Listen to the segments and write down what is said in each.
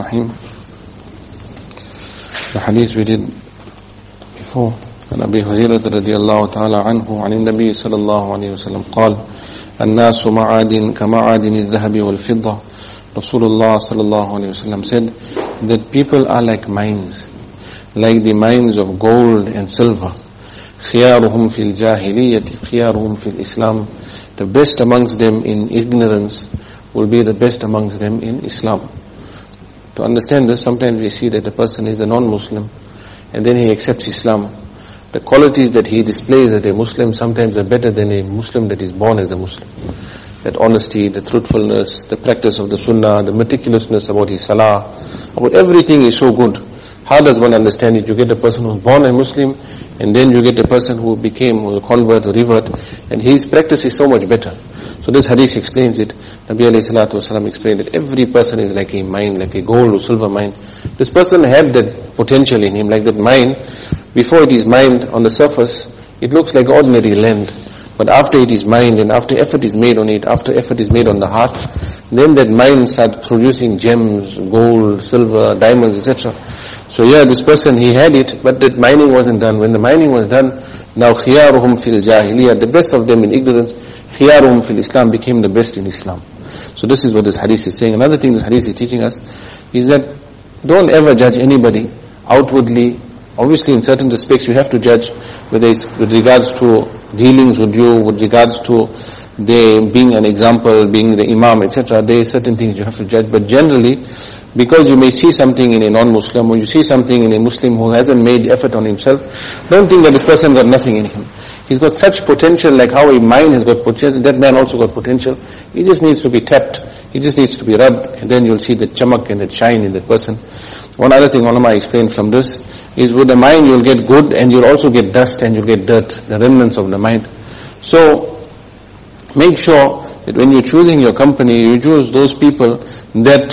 Rahim. The hadith we did before, عن أبي هريرة رضي الله تعالى عنه عن النبي صلى الله عليه وسلم قال الناس معادن كمعادن الذهب والفضة. Rasulullah صلى الله عليه وسلم said that people are like mines, like the mines of gold and silver. خيارهم في الجاهلية خيارهم في الإسلام. The best amongst them in ignorance will be the best amongst them in Islam. To understand this, sometimes we see that a person is a non-Muslim and then he accepts Islam. The qualities that he displays as a Muslim sometimes are better than a Muslim that is born as a Muslim. That honesty, the truthfulness, the practice of the Sunnah, the meticulousness about his Salah, about everything is so good. How does one understand it? You get a person who is born a Muslim, and then you get a person who became a convert or revert, and his practice is so much better. So this hadith explains it. Nabi alayhi salatu wasalam explained that every person is like a mine, like a gold or silver mine. This person had that potential in him, like that mine. Before it is mined on the surface, it looks like ordinary land. But after it is mined and after effort is made on it, after effort is made on the heart, then that mine starts producing gems, gold, silver, diamonds, etc. So yeah, this person, he had it, but that mining wasn't done. When the mining was done, now khiyaruhum fil jahiliyyah, the best of them in ignorance, khiyaruhum fil Islam became the best in Islam. So this is what this hadith is saying. Another thing this hadith is teaching us is that don't ever judge anybody outwardly. Obviously in certain respects you have to judge, whether it's with regards to dealings with you, with regards to they being an example, being the imam, etc. There are certain things you have to judge. But generally, because you may see something in a non-Muslim or you see something in a Muslim who hasn't made effort on himself, don't think that this person got nothing in him. He's got such potential, like how a mine has got potential, that man also got potential. He just needs to be tapped. He just needs to be rubbed, and then you'll see the chamak and the shine in that person. One other thing ulama explained from this is with the mine you'll get good and you'll also get dust and you'll get dirt, the remnants of the mine. So make sure that when you're choosing your company, you choose those people that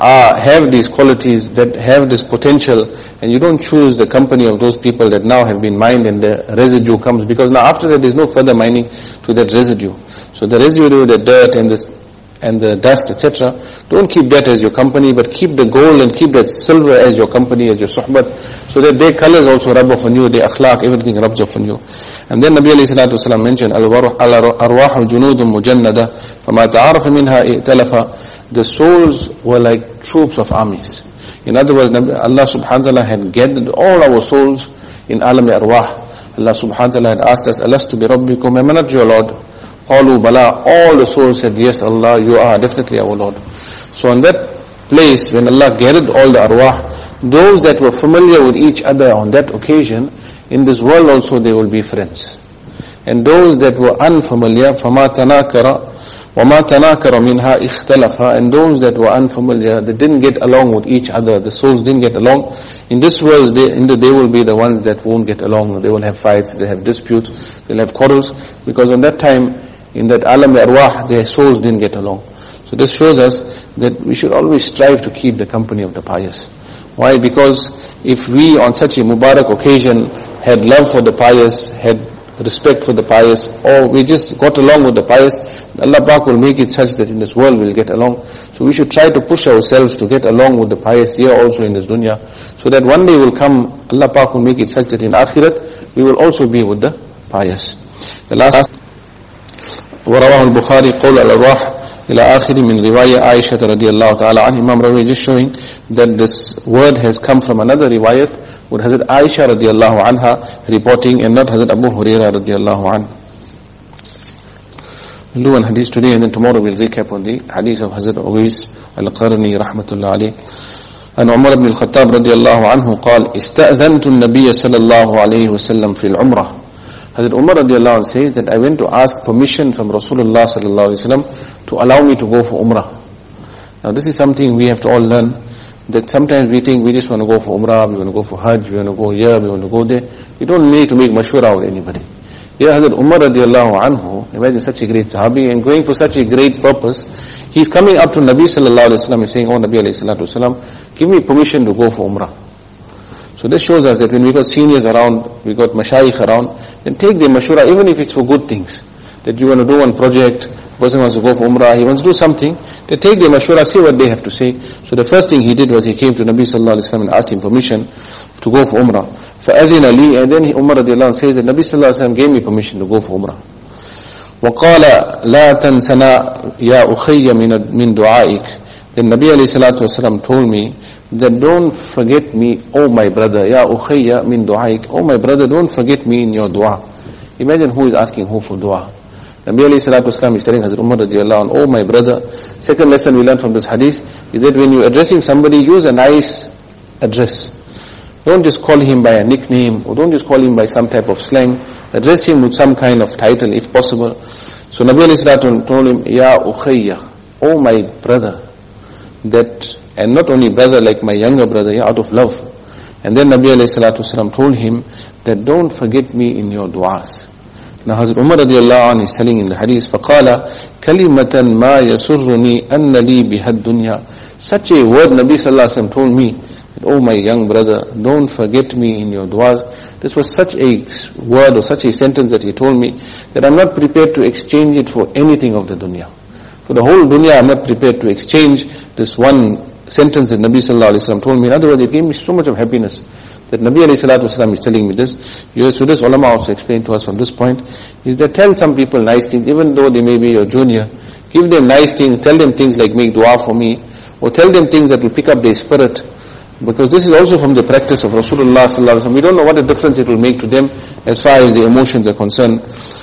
have these qualities, that have this potential, and you don't choose the company of those people that now have been mined and the residue comes, because now after that there's no further mining to that residue. So the residue, the dirt and the dust, etc., don't keep that as your company, but keep the gold and keep that silver as your company, as your suhbat, so that their colors also rub off on you, their akhlaq, everything rubs off on you. And then Nabi alayhi salatu wasalam mentioned, Al-arwahu junudun mujannada, fama ta'arafa minha i'talafa. The souls were like troops of armies. In other words, Allah subhanahu wa ta'ala had gathered all our souls in alam arwah. Allah subhanahu wa ta'ala had asked us, Alastu bi rabbikum, am I not your Lord? Qalu bala, all the souls said, yes Allah, you are definitely our Lord. So on that place, when Allah gathered all the arwah, those that were familiar with each other on that occasion, in this world also they will be friends. And those that were unfamiliar, فَمَا تَنَاكَرَ وَمَا تَنَاكَرَ مِنْهَا اِخْتَلَفَ, and those that were unfamiliar, they didn't get along with each other, the souls didn't get along. In this world, they will be the ones that won't get along. They will have fights, they have disputes, they'll have quarrels, because on that time, in that alam arwah, their souls didn't get along. So this shows us that we should always strive to keep the company of the pious. Why? Because if we on such a Mubarak occasion had love for the pious, had respect for the pious, or we just got along with the pious, Allah Pak will make it such that in this world we'll get along. So we should try to push ourselves to get along with the pious here also in this dunya, so that one day will come, Allah Pak will make it such that in Akhirat we will also be with the pious. The last, ورواه البخاري قول الأرواح إلى آخر من رواية عائشة رضي الله تعالى عنها. Imam Rawi just showing that this word has come from another riwayat with Hazrat Aisha radiallahu anha reporting, and not Hazrat Abu Hurairah radiallahu anhu. We'll do one hadith today, and then tomorrow we'll recap on the hadith of Hazrat Uwais al-Qarni rahmatullah alayh. And Umar ibn al-Khattab radiallahu anhu قال استأذنت النبي صلى الله عليه وسلم في العمرة. Hazrat Umar radiallahu anhu says that I went to ask permission from Rasulullah sallallahu alaihi wasallam to allow me to go for Umrah. Now this is something we have to all learn, that sometimes we think we just want to go for Umrah, we want to go for Hajj, we want to go here, we want to go there. We don't need to make mashwara with anybody. Here Hazrat Umar radiallahu anhu, imagine such a great sahabi and going for such a great purpose, he's coming up to Nabi sallallahu alaihi wasallam and saying, oh Nabi alayhi salatu wasallam, give me permission to go for Umrah. So this shows us that when we got seniors around, we got mashayikh around, then take the mashura, even if it's for good things. That you want to do one project, person wants to go for Umrah, he wants to do something, they take the mashwara, see what they have to say. So the first thing he did was he came to Nabi sallallahu alaihi wasallam and asked him permission to go for Umrah. فَأَذِنَ لِي, and then Umar radiallahu anhu says that Nabi sallallahu alaihi wasallam gave me permission to go for Umrah. وَقَالَ لَا تَنْسَنَا يَا أُخَيَّ مِنْ دُعَائِكَ. Then Nabi alayhi salatu wasallam told me that don't forget me, oh my brother, يَا أُخَيَّ مِنْ دُعَائِكَ, oh my brother, don't forget me in your dua. Imagine who is asking who for dua. Nabi alayhi salatu wasallam is telling Hazrat Umar radiallahu anhu, oh my brother. Second lesson we learn from this hadith is that when you're addressing somebody, use a nice address. Don't just call him by a nickname, or don't just call him by some type of slang. Address him with some kind of title if possible. So Nabi alayhi salatu told him, Ya Ukhayya, oh my brother. That, and not only brother like my younger brother, out of love. And then Nabi alayhi salatu wasalam told him that don't forget me in your du'as. Now Hazrat Umar radiallahu anhu is telling in the hadith, فَقَالَ كَلِمَةً مَا يَسُرُّنِي أَنَّ لِي بِهَا الدُّنْيا. Such a word Nabi sallallahu alayhi wa sallam told me, that, oh my young brother, don't forget me in your du'as. This was such a word or such a sentence that he told me, that I'm not prepared to exchange it for anything of the dunya. For the whole dunya, I'm not prepared to exchange this one sentence that Nabi sallallahu alayhi wa sallam told me. In other words, it gave me so much of happiness that Nabi alayhi salatu wasalam is telling me this. So this ulama also explained to us from this point, is that tell some people nice things, even though they may be your junior. Give them nice things, tell them things like make dua for me, or tell them things that will pick up their spirit. Because this is also from the practice of Rasulullah sallallahu alaihi wasallam. We don't know what a difference it will make to them as far as the emotions are concerned.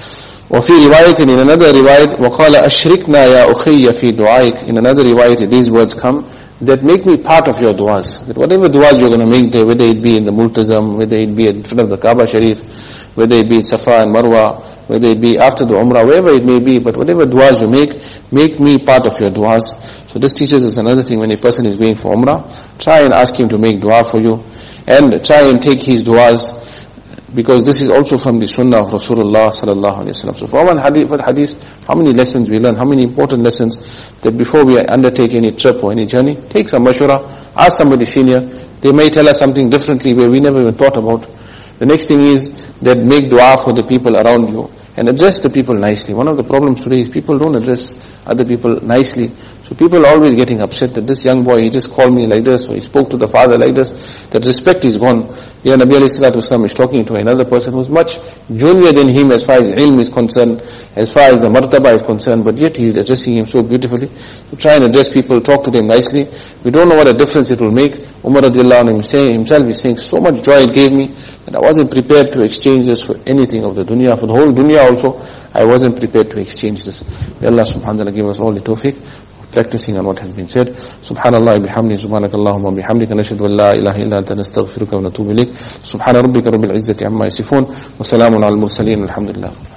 وفي رواية, in another riwayat, وقال أشركنا يا أخي في دعائك. In another riwayat, these words come, that make me part of your du'as. That whatever du'as you're going to make there, whether it be in the Multazam, whether it be in front of the Kaaba Sharif, whether it be in Safa and Marwa, whether it be after the Umrah, wherever it may be, but whatever du'as you make me part of your du'as. So this teaches us another thing. When a person is going for Umrah, try and ask him to make dua for you, and try and take his du'as, because this is also from the sunnah of Rasulullah sallallahu alaihi wasallam. So for one hadith, how many lessons we learn, how many important lessons, that before we undertake any trip or any journey, take some mashwara, ask somebody senior. They may tell us something differently where we never even thought about. The next thing is that make dua for the people around you and address the people nicely. One of the problems today is people don't address other people nicely. So people are always getting upset that this young boy, he just called me like this, or he spoke to the father like this. That respect is gone. Here Nabi alayhi salatu wasalam is talking to another person who is much junior than him as far as ilm is concerned, as far as the martaba is concerned, but yet he is addressing him so beautifully. So try and address people, talk to them nicely. We don't know what a difference it will make. Umar radiallahu anhu himself is saying, so much joy it gave me that I wasn't prepared to exchange this for anything of the dunya. For the whole dunya also, I wasn't prepared to exchange this. May Allah subhanahu wa ta'ala give us all the tawfiq, practicing on what has been said. Subhanallah bihamdi, subhanakallahumma bihamdika, nashhadu an la ilaha illa anta, nastaghfiruka wa natubu ilayk. Subhana rabbika rabbil izzati amma yasifun, wa salamun al mursaleen, alhamdulillah.